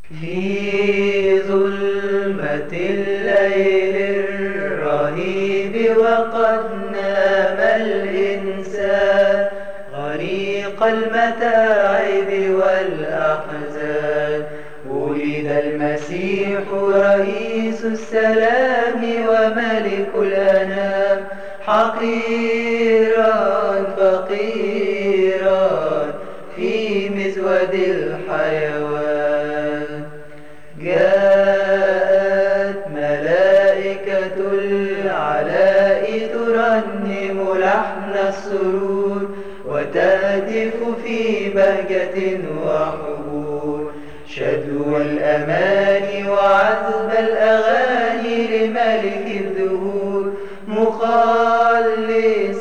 في ظلمة الليل الرهيب وقد نام الإنسان غريق المتاعب والأحزان، ولد المسيح رئيس السلام وملك الأنام، حقيرا فقيرا في مزود الحيوان. جاءت ملائكة العلاء ترنم لحن السرور وتهتف في بهجة وحبور، شدو الأمان وعذب الأغاني لملك الدهور، مخلص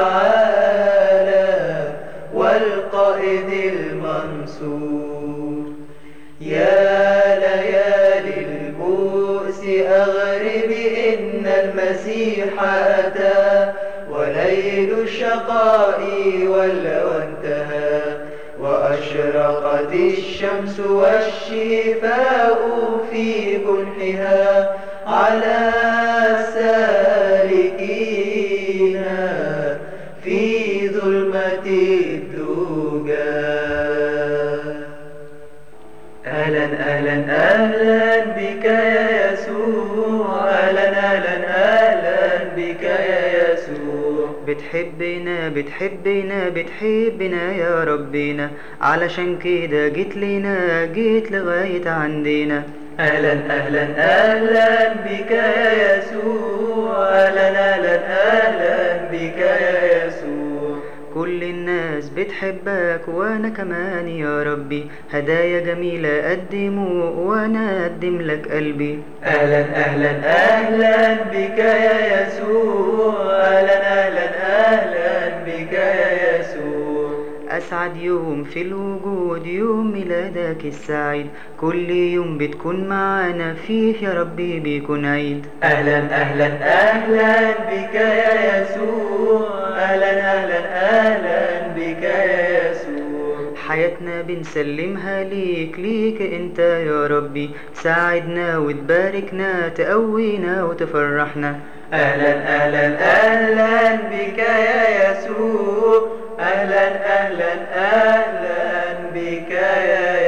العالم والقائد المنصور. يا ليالي البؤس أغرب إن المسيح أتى، وليل الشقاء ولى وانتهى، وأشرقت الشمس والشفاء في كنحها على السالكين في ظلمة الدجى. أهلا أهلا أهلا بك يا يسوع، أهلا أهلا أهلا بك يا يسوع. بتحبنا بتحبنا بتحبنا يا ربنا، علشان كده جيت لنا، جيت لغاية عندنا. أهلا أهلا أهلا بك يا يسوع، أهلا أهلا أهلا بك يا يسوع. كل الناس بتحبك وانا كمان يا ربي، هدايا جميلة قدموا وانا اقدم لك قلبي. أهلا أهلا أهلا بك يا يسوع، أهلا أهلا أهلا بك يا يسوع. أسعد يوم في الوجود يوم ميلادك السعيد، كل يوم بتكون معانا فيه يا ربي بيكون عيد. أهلا أهلا أهلا بك يا يسوع، أهلا أهلا أهلا بك يا يسوع. حياتنا بنسلمها ليك، ليك انت يا ربي، ساعدنا وتباركنا تقوينا وتفرحنا. أهلا أهلا أهلا بك يا يسوع، أهلا أهلا أهلا بك يا